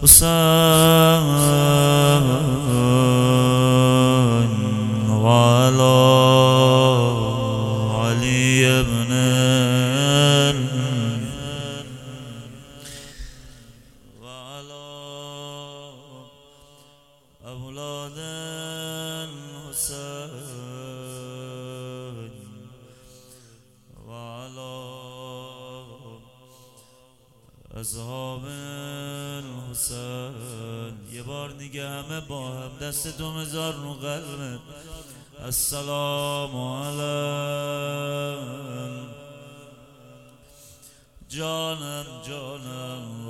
حسین وعلى علي بن وعلى أولاد الحسين وعلى اصحاب الحسین. یه بار دیگه همه با هم دستتو بذار رو قلبت. السلام علیکم جانم جانم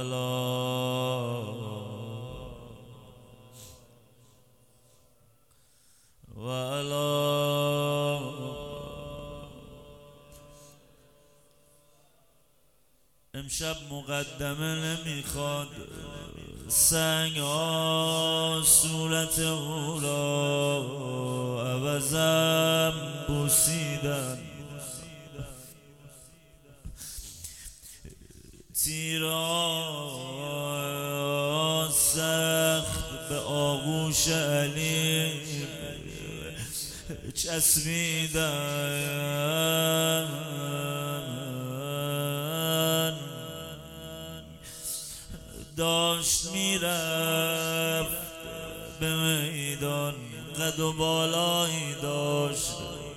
والا امشب مقدمه نمیخواد، سنگ ها صورت او را عوضم بوسیدن، تیرها سخت به آغوش علی چسبیدن، داشت میرفت به میدان، قد و بالایی داشت،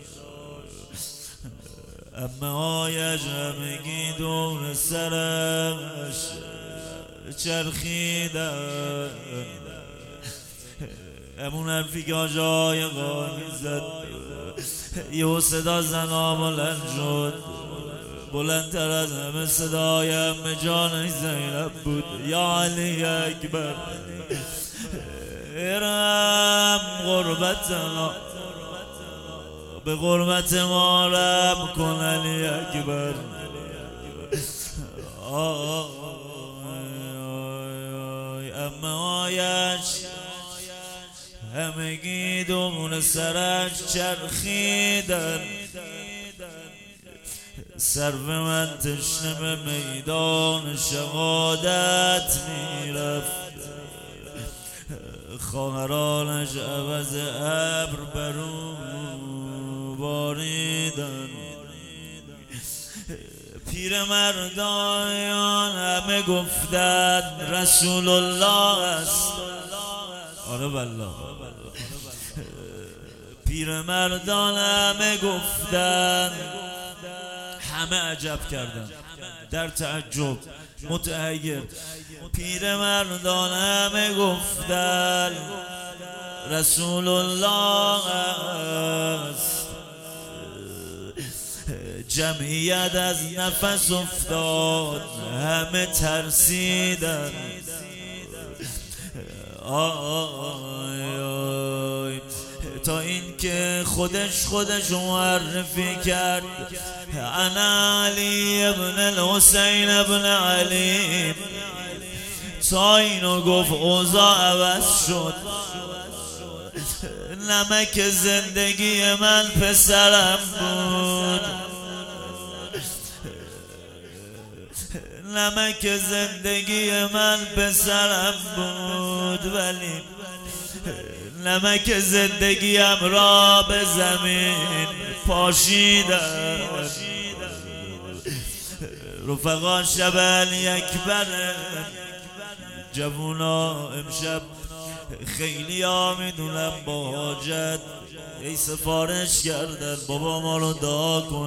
عمه هایش همگی دور سرش چرخیدن. همون حرفی که آجای قانی زد، یه صدا زنا بلند شد، بلندتر از همه صدای عمه جان زینب بود. یا علی اکبر ارحم غربتنا، به غربت ما رحم کن علی اکبر. عمه هایش همگی دور سرش چرخیدن، سرو من تشنه به میدان شهادت میرفت، خواهرانش عوض ابر برو باریدن. پیرمردان همه گفتند رسول الله است. آره والله پیرمردان همه گفتند، همه عجب کردن در تعجب متحیر. پیرمردان همه گفتند رسول الله است. جمعیت از نفس افتاد، همه ترسیدن. تا این که خودش معرفی کرد، انا علی ابن الحسین ابن علی. تا اینو گفت اوضاع عوض شد. نمک زندگی من پسرم بود، نمک زندگی من پسرم بود، ولی نمک زندگیم را به زمین پاشیدم. رفقا شب علی اکبر، جوونا امشب خیلی ها میدونم با حاجت ای سفارش کردن بابا ما رو دعا کن.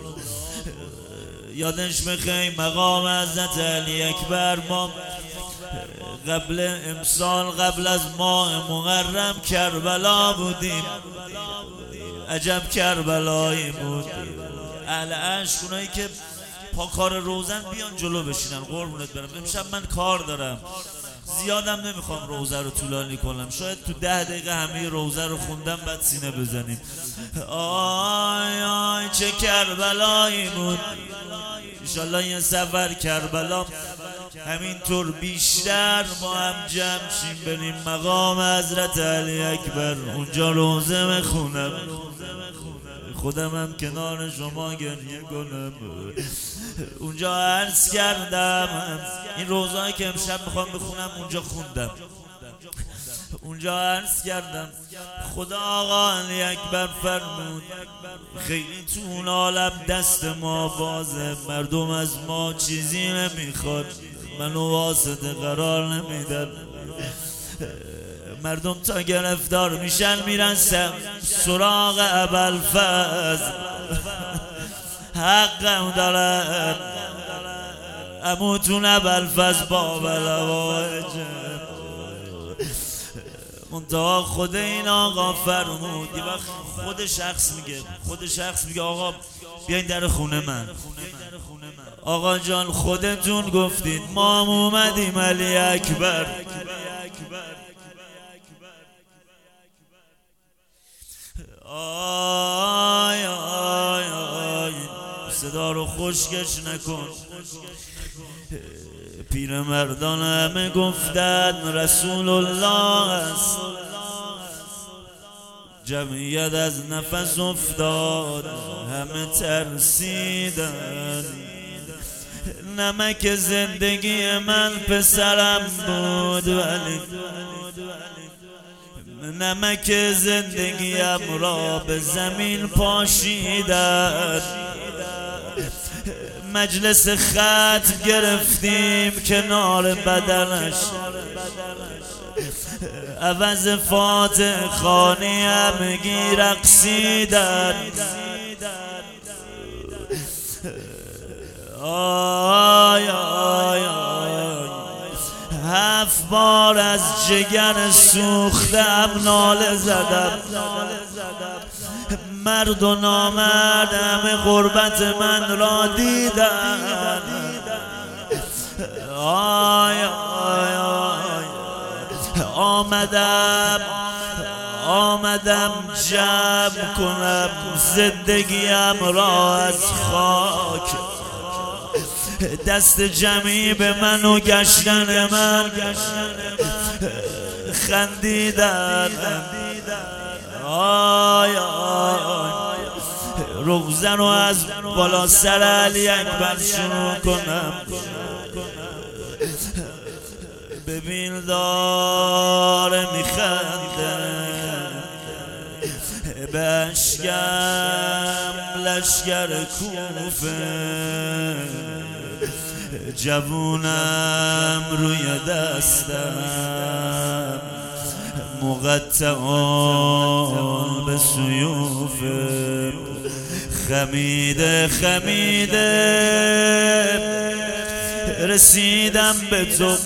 یادش بخیر مقام حضرت علی اکبر، ما قبل امسال قبل از ماه محرم کربلا بودیم. عجب کربلایی بود. اهل عشق اونایی که پاکار روزن بیان جلو بشینن قربونت برم. امشب من کار دارم، زیادم نمیخوام روزه رو طولانی کنم، شاید تو 10 دقیقه همه روزه رو خوندم بعد سینه بزنیم. آی آی چه کربلایی بود. انشالله یه سفر کربلا همینطور بیشتر ما هم جمع شیم بریم مقام حضرت علی اکبر، اونجا روزه بخونم. خودم هم کنار شما گریه کنم. اونجا عرض کردم این روزایی که امشب میخوام بخونم اونجا خوندم. اونجا عرض کردم خدا آقا علی اکبر فرمود خیلی تو اون عالم دست ما بازه، مردم از ما چیزی نمیخواد، منو واسطه قرار نمیدن، مردم تا گرفتار میشن میرن سراغ ابوالفضل، حقم دارن اموتون ابوالفضل باب الهوایجه. منتها خود این آقا فرمود یه وقت خود شخص میگه آقا بیاین در خونه من. آقا جان خودتون گفتید ما اومدیم علی اکبر. آی آی آی صدا رو خشکش نکن. پیرمردان همه گفتن رسول الله است، جمعیت از نفس افتاد همه ترسیدن. نمک زندگی من پسرم بود ولی نمک زندگیم را به زمین پاشیدن. مجلس ختم گرفتیم کنار بدنش، عوض فاتح خانی همگی رقصیدن. آی آی آی 7 بار از جگر سوختم ناله زدم، مرد و نامرد همه غربت من را دیدن. آی آی آی آمدم جمع کنم زندگیم را از خاک، دست جمعی به من و گشتن من خندیدن. آی آی آی روزن رو از بالا سر علی اکبر شروع کنم. ببین داره میخنده به اشکم لشگر کوفه، جوونم روی دستم مقطعان به سیوفه، خمیده رسیدم به تو.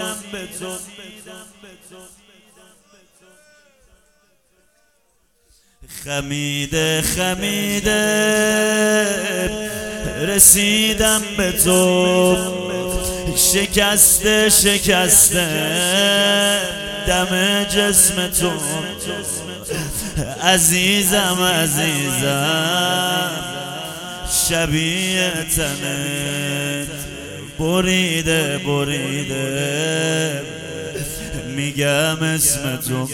خمیده رسیدم به تو، شکسته دم جسم تو. عزیزم شبیه تنت بریده میگم اسم تو،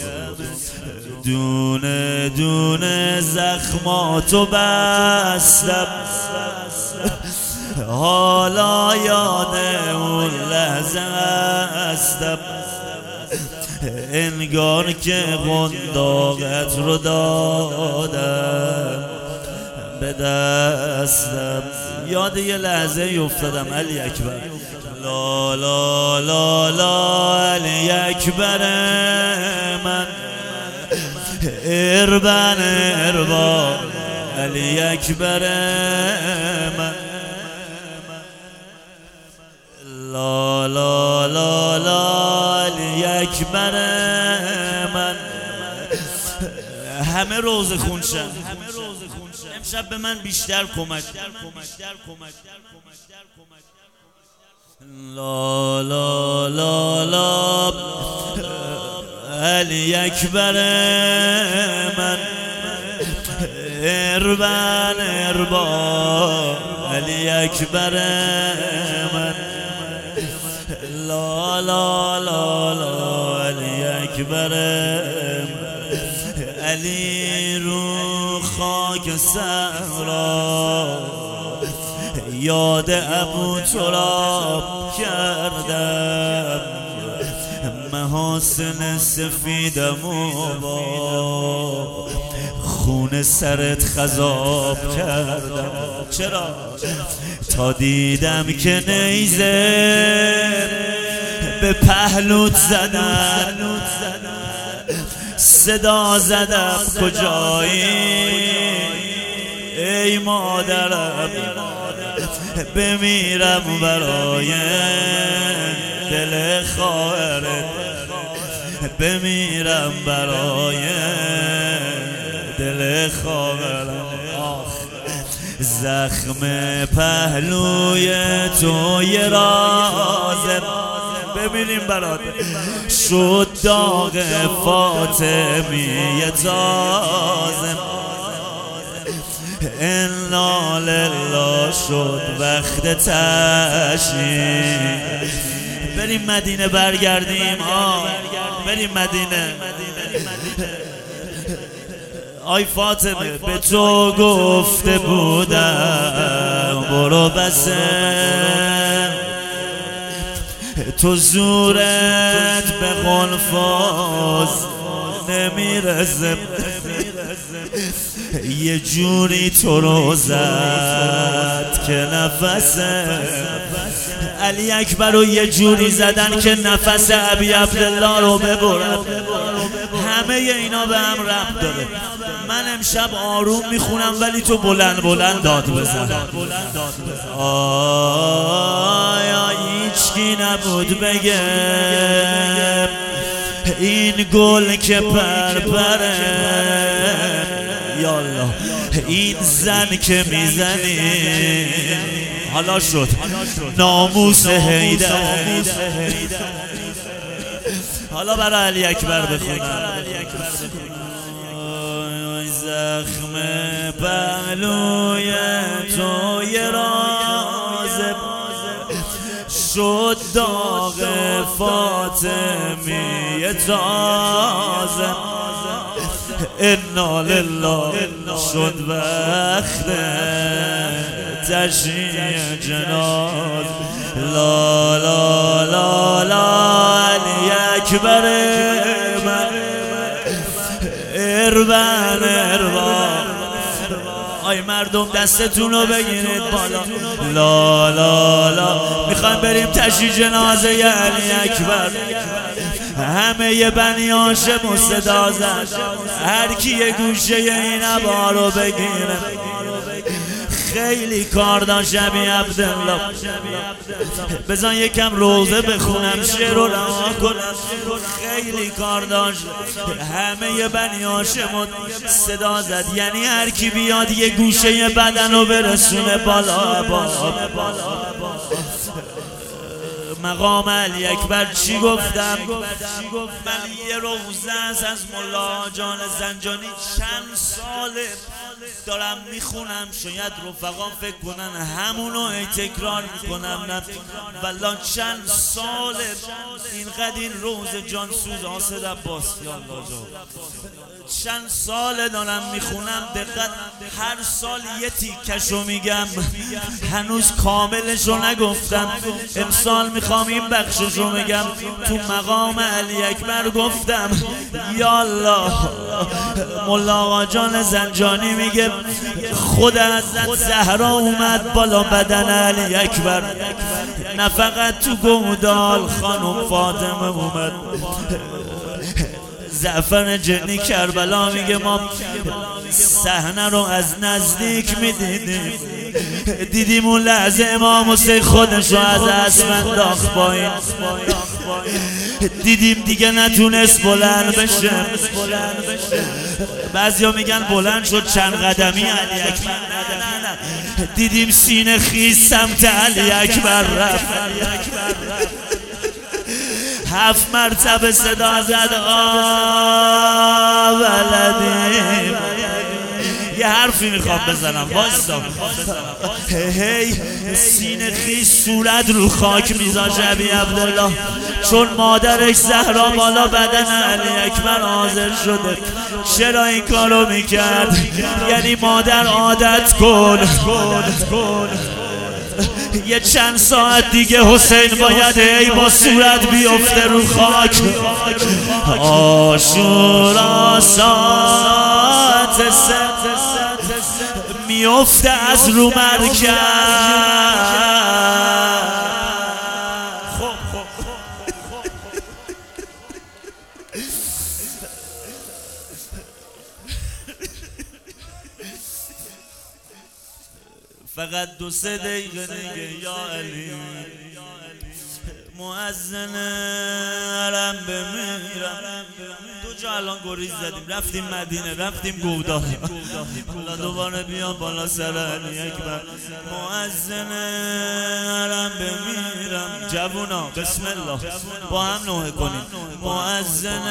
دونه زخماتو بستم. حالا یاد اون لحظه هستم، انگار که قنداقت رو دادم به دستم. یاد یه لحظه افتادم علی اکبر. لا لا لا لا علی اکبر من، اربا علی اکبر من. لا لا لا لا علی اکبر من. همه روزه خونشن امشب به من بیشتر کمک. لا لا لا لا علی اکبر من، اربا علی اکبر من. لا لا لا لا علی اکبر، علی رو خان خاک صحرا یاد ابو تراب کردم، محاسن سفیدم و با خون سرت خضاب کردم. چرا؟ تا دیدم که نیزه به پهلوت زدن، صدا زدم کجایی ای مادرم، بمیرم برای دل خواهرت، بمیرم برای دل خواهرم. زخم پهلوی تو یه رازه، ببینیم برات شد داغ فاطمی تازه، انا لله شد وقت تشریف. بریم مدینه برگردیم، بریم مدینه. آی فاطمه به تو گفته بودم برو بسه، تو زورت به قنفاز نمیرسه، یه جوری تو رو زد که نفسه علی اکبر رو یه جوری زدن که نفس ابی عبدالله رو ببرد. همه اینا به هم ربط داره. من امشب آروم میخونم ولی تو بلند بلند داد بزن. آیا هیچکی نبود بگه این گل که پرپره، یالله این زن که میزنی حالا شد ناموس حیدر. حالا برای علی اکبر بخونم. زخم پهلوی تو یه رازه، شد داغ فاطمی تازه، انا لله شد وقت تشییع جناز. لا لا لا لا علی اکبر من اربن اربن. آی مردم دستتون رو بگیرید بالا. لا لا لا میخوایم بریم تشییع جنازه علی اکبر. همه بنی هاشم و صدا زد، هر کی یه گوشه این عبا رو بگیره. خیلی کار داشت ابی عبدالله، بزن یکم روزه بخونم شعر رو رها کنم. خیلی کار داشت. همه بنی هاشم صدا زد، یعنی هر کی بیاد یه گوشه بدن رو برسونه بالا بالا. مقام علی اکبر چی گفتم؟ من یه روزه از ملا جان زنجانی چند ساله دارم میخونم، شاید رفقا فکر کنن همونو ای تکرار میکنم، نه والله چند ساله اینقدر این روز جانسوز آصد عباس چند ساله دارم میخونم. دقت هر سال یه تیکشو میگم، هنوز کاملشو نگفتم. امسال میخوام این بخششو میگم. تو مقام علی اکبر گفتم یا الله. مولا جان زنجانی میگه خود حضرت زهرا اومد بالا بدن علی اکبر، نه فقط تو گودال خانم فاطمه اومد. زعفر جنی کربلا میگه ما صحنه رو از نزدیک میدیدیم، دیدیم اون لحظه امام حسین خودش رو از اسب انداخت پایین، دیدیم دیگه نتونست بلند بشه. بعضیا میگن بلند شد چند قدمی علی اکبر، نه دیدیم سینه خیز سمت علی اکبر رفت. 7 مرتبه صدا زد آ ولدی، یه حرفی میخوام بزنم واسا. هی سینه خیس صورت رو خاک میذاشه ابی عبدالله، چون مادرش زهرا بالا بدن علی اکبر حاضر شده. چرا این کارو میکرد؟ یعنی مادر عادت کن یه چند ساعت دیگه حسین باید ای با صورت بیفته رو خاک. عاشورا ساعت میفته از رو مرکب. فقط 2-3 دقیقه دیگه یا علی مؤذن علم بمیرم. 2 جا الان گریز زدیم، رفتیم مدینه، رفتیم گودا، حالا دوباره بیام بالا سر علی اکبر. مؤذن علم بمیرم. جوونا بسم الله با هم نوحه کنیم. مؤذن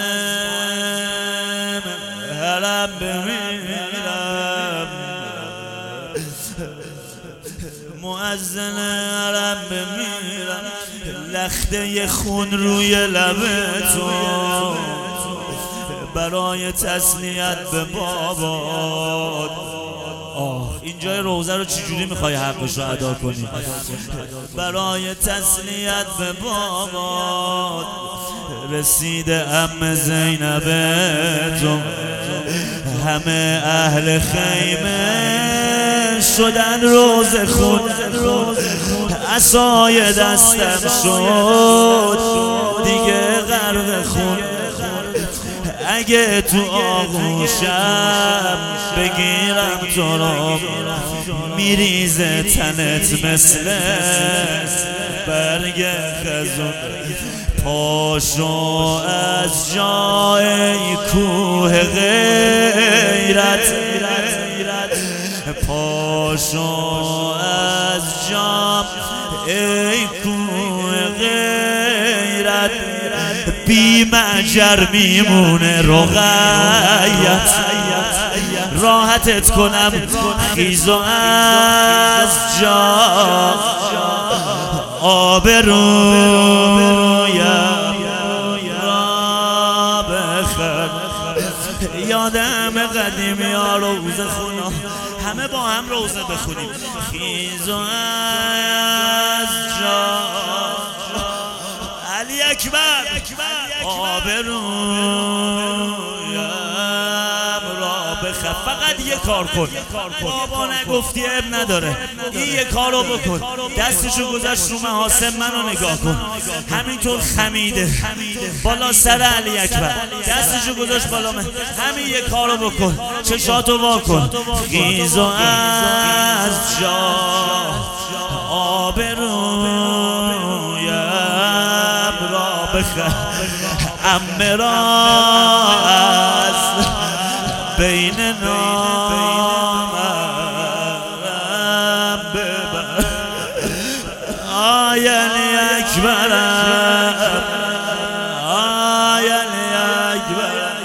علم بمیرم، مؤذن علم بمیرم. لخته خون روی لب تو برای تسلیت به بابات. اینجای روزه رو چجوری میخوای حقش رو ادا کنی؟ برای تسلیت به بابات رسیده عم زینب تو، همه اهل خیمه شدن روز خون. عصای دستم شد دیگه غرق خون. اگه تو آغوشم بگیرم تو رو میریزه تنت مثل برگ خزون. پاشو از جای کوه غیرت، پاشو از جای کوه غیرت. بی مجر میمونه رقیت، راحتت کنم خیز و از جا آبرویم را بخر. یادم قدیمی ها روزه خونا، همه با هم روزه بخونیم. خیز و از جا علی اکبر آبرویم را بخر. فقط یه کار کن، بابا نگفتی اب نداره، این یه کارو بکن. دستشو گذاشت رو محاسن، منو نگاه کن، همینطور خمیده بالا سر علی اکبر، دستشو گذاشت بالا من. همین یه کارو بکن، چشاتو وا کن. خیز و از جا آبرویم را بخر. عمه را از بین نامم ببر. آی علی اکبرم، آی علی اکبرم.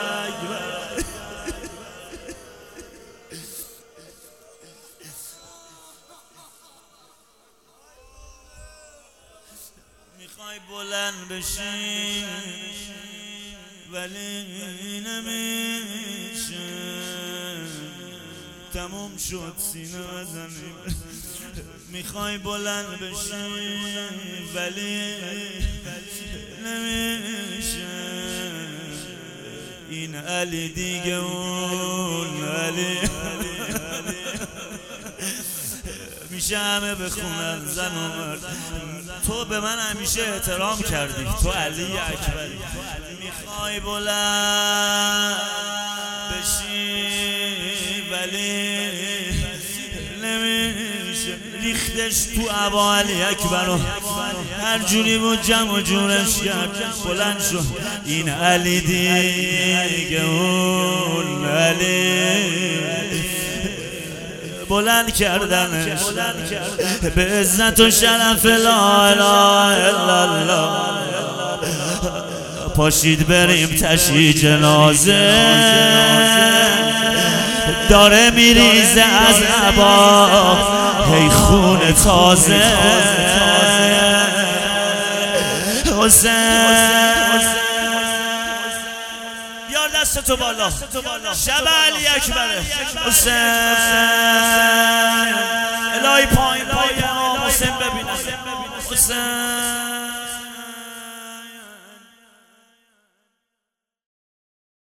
میخوای بلند بشی ولی نمیشه، تموم شد سینه بزنیم. میخوای بلند بشی ولی نمیشه. این علی دیگه اون علی میشه همه بخونن زن و مرد. تو به من همیشه احترام کردی، تو علی اکبری. میخوای بلند بشی ولی نمیشه. ریختش تو عبا علی اکبر، هر جوری بود جمع و جورش کرد. بلند شد این علی دیگه اون علی. بلند کردنش به عزت و شرف لا اله الا الله. پاشید بریم تشییع جنازه، داره میریزه از عبا هی خون تازه حسین بیار دستتو بالا شب علی اکبره حسین الهی پایین پای امام حسین ببینم حسین